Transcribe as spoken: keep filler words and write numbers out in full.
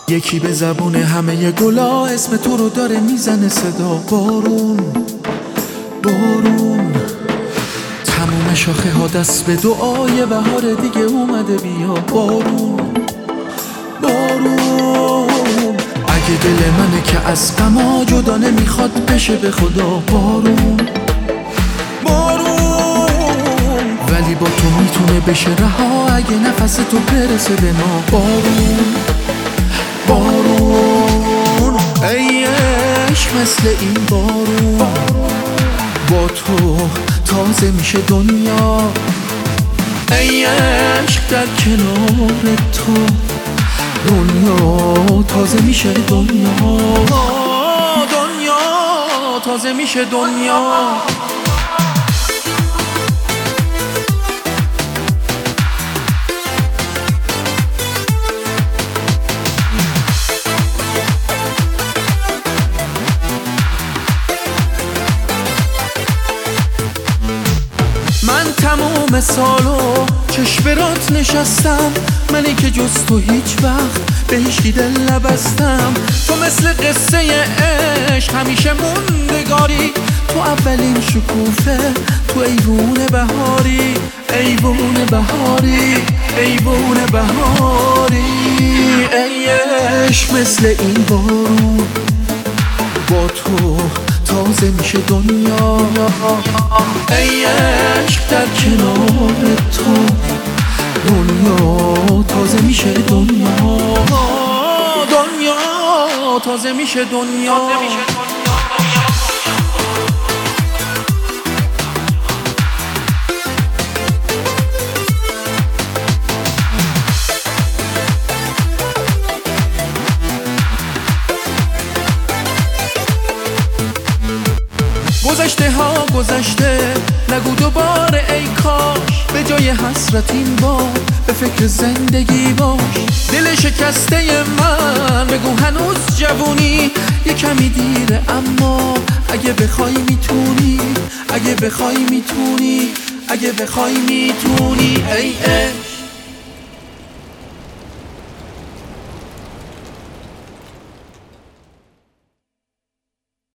یکی به زبون همه گلا اسم تو رو داره میزنه صدا. بارون بارون تموم شاخه ها دست به دعای بهار دیگه اومده بیا. بارون بارون اگه دل منه که از غما جدا نمیخواد بشه به خدا. بارون بارون ولی با تو میتونه بشه رها اگه نفس تو برسه به ما. بارون بارون ای عشق مثل این بارون با تو تازه میشه دنیا. ای عشق در کنار تو دنیا تازه میشه دنیا. دنیا تازه میشه دنیا. من تموم سالو چشم برات نشستم، منی که جز تو هیچ وقت به هیچکی دل نبستم. تو مثل قصه عشق همیشه موندگاری، تو اولین شکوفه تو ایوون بهاری. ایوون بهاری ایوون بهاری ای عشق مثل این بارون با تو تازه میشه دنیا. ای عشق در کنار تو دنیا تازه میشه دنیا. دنیا تازه میشه دنیا. گذشته ها گذشته نگو دوباره ای کاش، به جای حسرت این بار به فکر زندگی باش. دل شکسته من بگو هنوز جوونی، یه کمی دیره اما اگه بخوای میتونی. اگه بخوای میتونی اگه بخوای میتونی ای ای